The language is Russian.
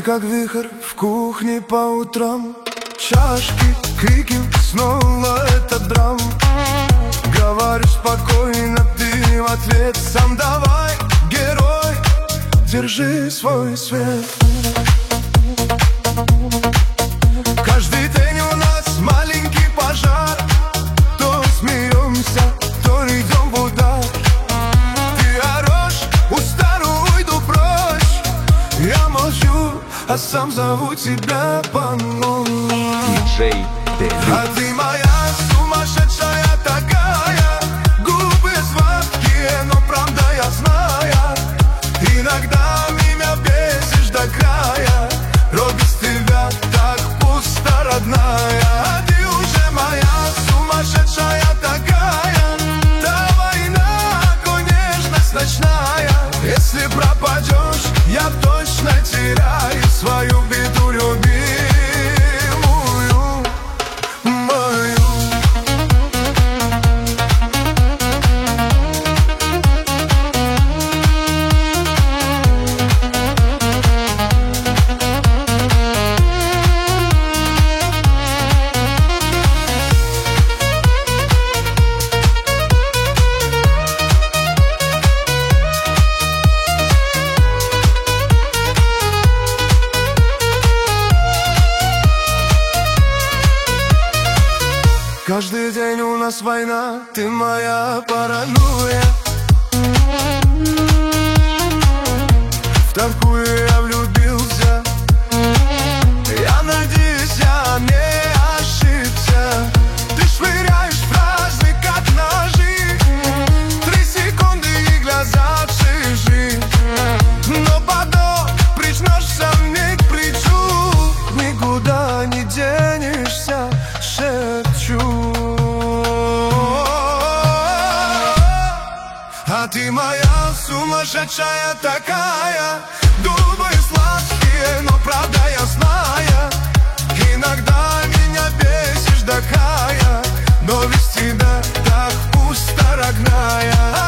как вихрь в кухне по утрам. Чашки, крики, снова этот драм. Говорю спокойно, ты в ответ сам давай, герой, держи свой свет. Каждый день у нас маленький пожар. То смеемся, то идем в удар. Ты орешь, устану, уйду прочь. Я молчу, а сам зову тебя по новому. Диджей Делюкс. А ты моя сумасшедшая такая. Губы сладкие, но правда я знаю. Иногда меня бесишь до края. Рот без тебя так пусто, родная. А ты уже моя сумасшедшая такая. Та война, нежность ночная. Если пропадешь, я точно теряю свою беду любимую. Каждый день у нас война, ты моя паранойя. В такую я влюбился. Я надеюсь, я не ошибся. Ты швыряешь фразы, как ножи. 3 секунды и глаза чужие. Но потом прижмешься мне к плечу. Никуда не денешься, шепчу. А ты моя сумасшедшая такая. Губы сладкие, но правда я знаю. Иногда меня бесишь до края. Но без тебя так пусто, родная.